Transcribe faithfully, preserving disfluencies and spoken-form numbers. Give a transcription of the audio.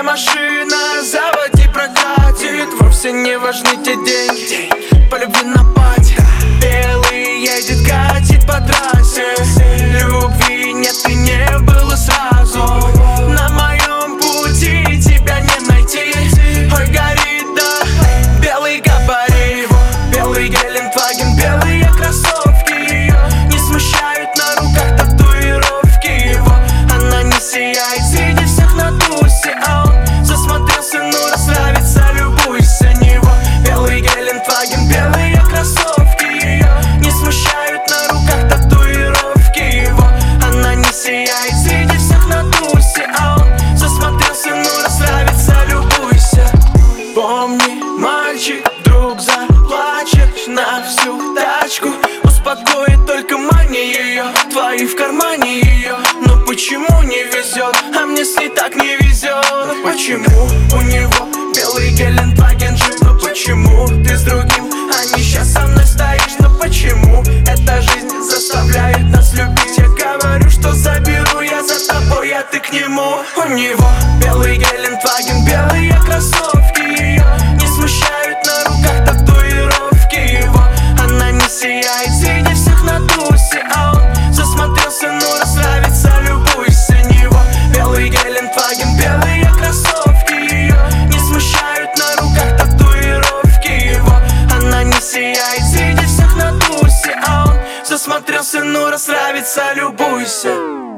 машина, заводи, прокатит. Вовсе не важны те деньги, по любви на пати. Белый едет, катит по трассе. Любви нет и не было сразу. На моем пути тебя не найти. Ой, горит, да, белый габарит. Белый Гелендваген, белые кроссовки. Ее не смущают на руках татуировки его. Она не сияет среди всех на тусе, а он засмотрелся, ну расслабиться, любуйся него. Белый Гелендваген, белые кроссовки. Ее не смущают на руках татуировки его. Она не сияет среди всех на тусе, а он засмотрелся, ну расслабиться, любуйся. Помни, мальчик, друг заплачет на всю тачку. Успокоит только мания ее, твои в кармане ее. Но почему не везет, а мне с ней так не везет? Почему у него белый Гелендваген джип? Но почему ты с другим, а не сейчас со мной стоишь? Но почему эта жизнь заставляет нас любить? Я говорю, что заберу я за тобой, а ты к нему. У него белый Гелендваген, белые кроссовки. Ее не смущают на руках татуировки его. Она не сияет среди всех на тусе, а он засмотрелся, ну расслабиться, любуйся него. Белый Гелендваген, белые кроссовки. Ее не смущают на руках татуировки его. Она не сияет среди всех на тусе, а он засмотрелся, ну расслабиться, любуйся.